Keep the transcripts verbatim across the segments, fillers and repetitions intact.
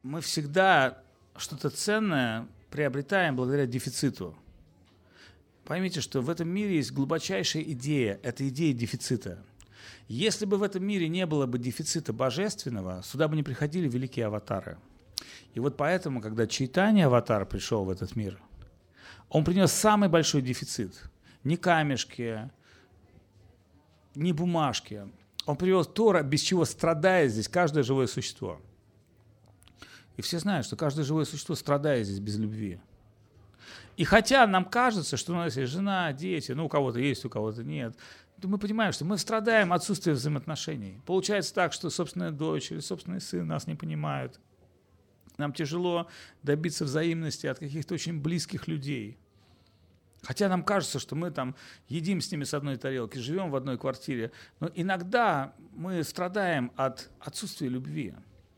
мы всегда что-то ценное приобретаем благодаря дефициту. Поймите, что в этом мире есть глубочайшая идея. Это идея дефицита. Если бы в этом мире не было бы дефицита божественного, сюда бы не приходили великие аватары. И вот поэтому, когда Чайтанья аватар пришел в этот мир, он принес самый большой дефицит. Не камешки, не бумажки. Он привез то, без чего страдает здесь каждое живое существо. И все знают, что каждое живое существо страдает здесь без любви. И хотя нам кажется, что у нас есть жена, дети, ну у кого-то есть, у кого-то нет, то мы понимаем, что мы страдаем отсутствием взаимоотношений. Получается так, что собственная дочь или собственный сын нас не понимают. Нам тяжело добиться взаимности от каких-то очень близких людей. Хотя нам кажется, что мы там едим с ними с одной тарелки, живем в одной квартире. Но иногда мы страдаем от отсутствия любви.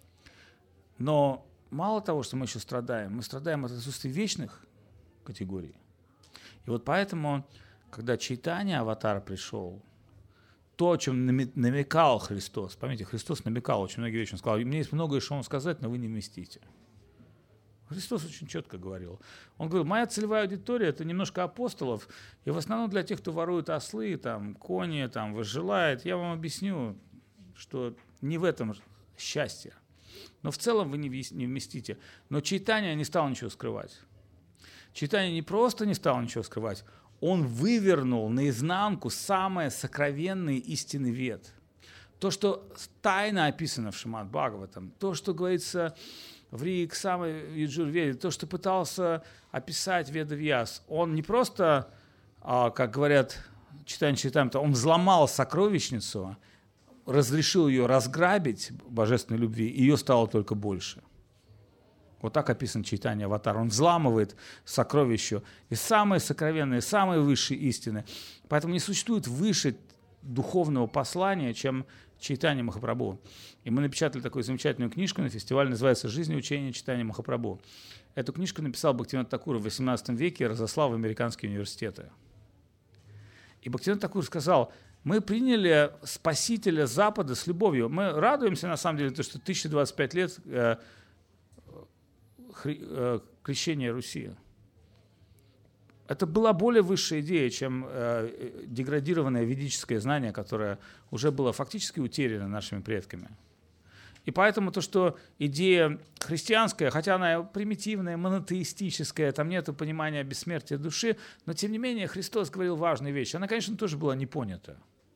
Но мало того, что мы еще страдаем, мы страдаем от отсутствия вечных категорий. И вот поэтому, когда Чайтанья аватар пришел, то, о чем намекал Христос, помните, Христос намекал очень многие вещи, он сказал, мне есть многое, что вам сказать, но вы не вместите. Христос очень четко говорил. Он говорил, моя целевая аудитория – это немножко апостолов, и в основном для тех, кто ворует ослы, там, кони, там, возжелает. Я вам объясню, что не в этом счастье. Но в целом вы не вместите. Но Чайтанья не стал ничего скрывать. Чайтанья не просто не стал ничего скрывать, он вывернул наизнанку самые сокровенные истины Вед. То, что тайно описано в Шримад Бхагаватам, то, что говорится в Риг Самой Яджурведе, то, что пытался описать Ведавьяс, он не просто, как говорят Чайтанья Чаритамрита, он взломал сокровищницу, разрешил ее разграбить божественной любви, и ее стало только больше. Вот так описан Чайтанья аватар. Он взламывает сокровища и самые сокровенные, самые высшие истины. Поэтому не существует выше духовного послания, чем Чайтанья Махапрабху. И мы напечатали такую замечательную книжку на фестивале, называется «Жизнь и учение Чайтаньи Махапрабху». Эту книжку написал Бхактивинода Такур в восемнадцатом веке и разослал в американские университеты. И Бхактивинода Такур сказал, мы приняли Спасителя Запада с любовью. Мы радуемся, на самом деле, то, что тысяча двадцать пять лет э, хри, э, крещения Руси. Это была более высшая идея, чем э, деградированное ведическое знание, которое уже было фактически утеряно нашими предками. И поэтому то, что идея христианская, хотя она примитивная, монотеистическая, там нет понимания бессмертия души, но тем не менее Христос говорил важные вещи. Она, конечно, тоже была не понята.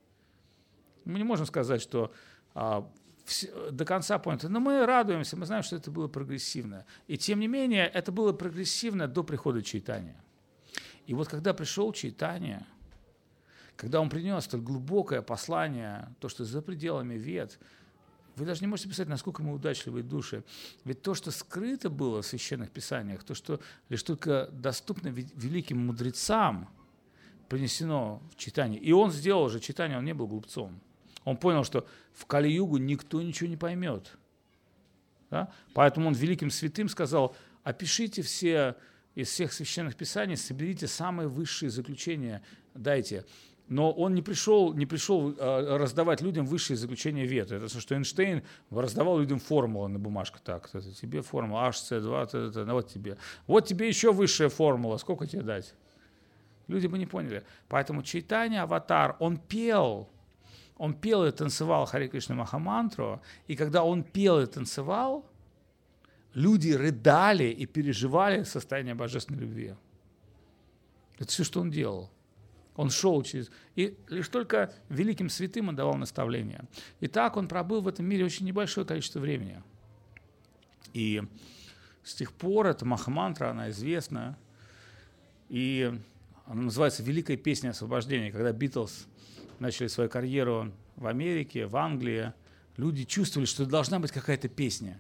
Мы не можем сказать, что а, все, до конца понято, но мы радуемся, мы знаем, что это было прогрессивно. И тем не менее это было прогрессивно до прихода Чайтаньи. И вот когда пришел Чайтанья, когда он принес столь глубокое послание, то, что за пределами Вед, вы даже не можете представить, насколько мы удачливые души. Ведь то, что скрыто было в священных писаниях, то, что лишь только доступно великим мудрецам, принесено в Чайтанье. И он сделал же Чайтанья, он не был глупцом. Он понял, что в Кали-югу никто ничего не поймет. Да? Поэтому он великим святым сказал, опишите все из всех священных писаний, соберите самые высшие заключения, дайте. Но он не пришел, не пришел а, раздавать людям высшие заключения Вед. Это то, что Эйнштейн раздавал людям формулы на бумажку. Так, это тебе формула эйч си два, это, это, ну, вот тебе. Вот тебе еще высшая формула, сколько тебе дать? Люди бы не поняли. Поэтому Чайтанья аватар, он пел, он пел и танцевал Харе Кришна Махамантру, и когда он пел и танцевал, люди рыдали и переживали состояние божественной любви. Это все, что он делал. Он шел через... И лишь только великим святым он давал наставления. И так он пробыл в этом мире очень небольшое количество времени. И с тех пор эта Махамантра, она известна. И она называется «Великая песня освобождения». Когда Битлз начали свою карьеру в Америке, в Англии, люди чувствовали, что должна быть какая-то песня.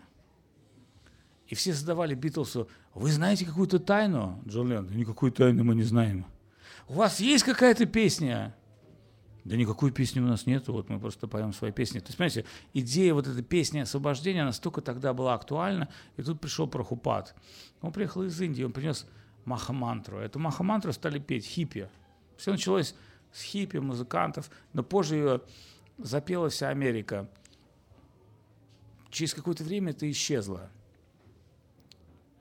И все задавали Битлзу, вы знаете какую-то тайну, Джон Леннон? Никакой тайны мы не знаем. У вас есть какая-то песня? Да никакой песни у нас нету, вот мы просто поем свои песни. То есть, понимаете, идея вот этой песни освобождения настолько тогда была актуальна, и тут пришел Прабхупад. Он приехал из Индии, он принес Махамантру. Эту Махамантру стали петь хиппи. Все началось с хиппи, музыкантов, но позже ее запела вся Америка. Через какое-то время это исчезло.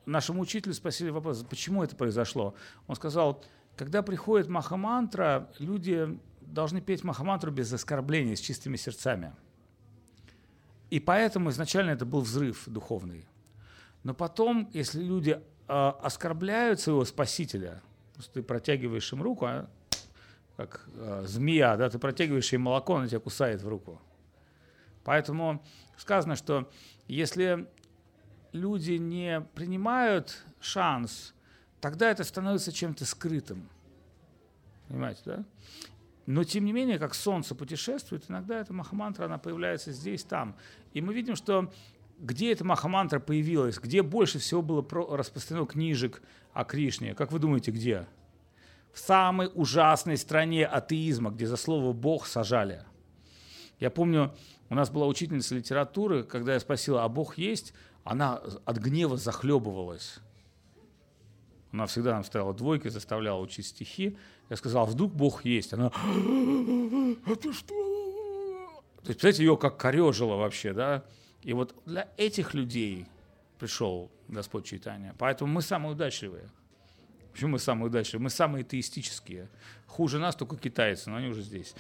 нашему учителю спросили вопрос, почему это произошло. Он сказал, когда приходит Махамантра, люди должны петь Махамантру без оскорблений, с чистыми сердцами. И поэтому изначально это был взрыв духовный. Но потом, если люди э, оскорбляют своего Спасителя, ты протягиваешь им руку, а, как э, змея, да, ты протягиваешь им молоко, она тебя кусает в руку. Поэтому сказано, что если люди не принимают шанс, тогда это становится чем-то скрытым. Понимаете, да? Но, тем не менее, как солнце путешествует, иногда эта Махамантра, она появляется здесь, там. И мы видим, что где эта Махамантра появилась, где больше всего было распространено книжек о Кришне. Как вы думаете, где? В самой ужасной стране атеизма, где за слово «Бог» сажали. Я помню, у нас была учительница литературы, когда я спросил, а Бог есть? Она от гнева захлебывалась. Она всегда нам ставила двойки, заставляла учить стихи. Я сказал, вдруг Бог есть? Она, а ты что? То есть, представляете, ее как корежило вообще, да? И вот для этих людей пришел Господь Чайтанья. Поэтому мы самые удачливые. Почему мы самые удачливые? Мы самые атеистические. Хуже нас только китайцы, но они уже здесь.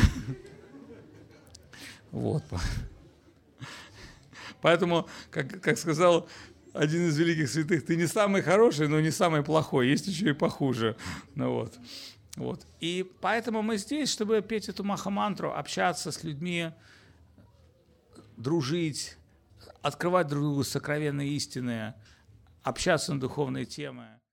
Вот. Поэтому, как, как сказал один из великих святых, ты не самый хороший, но не самый плохой, есть еще и похуже. Ну, вот. Вот. И поэтому мы здесь, чтобы петь эту Махамантру, общаться с людьми, дружить, открывать друг другу сокровенные истины, общаться на духовные темы.